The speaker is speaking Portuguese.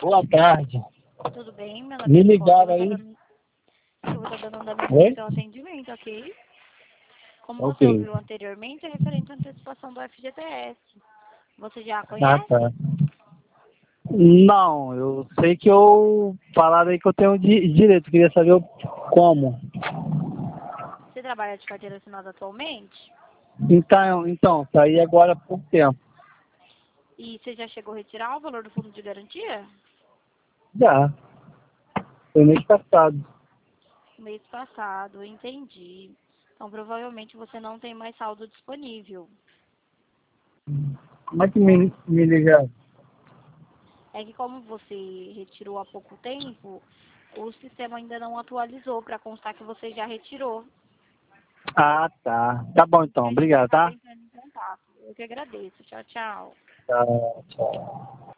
Boa tarde. Tudo bem? Meu Me nome é Nicole. ligaram aí? Eu vou estar dando andamento Oi? ao seu atendimento, ok? Como você Ok. ouviu anteriormente, é referente à antecipação do FGTS. Você já Ah, conhece? tá. Não, eu sei que eu falaram aí que eu tenho direito, queria saber como. Você trabalha de carteira assinada atualmente? Então, saí agora há pouco tempo. E você já chegou a retirar o valor do fundo de garantia? Já, foi mês passado. Mês passado, entendi. Então, provavelmente você não tem mais saldo disponível. Como é que me ligaram? É que como você retirou há pouco tempo, o sistema ainda não atualizou para constar que você já retirou. Ah, tá. Tá bom E então, a gente obrigado, está tá? entrando em contato. Eu que agradeço. Tchau, tchau. Tchau, tchau.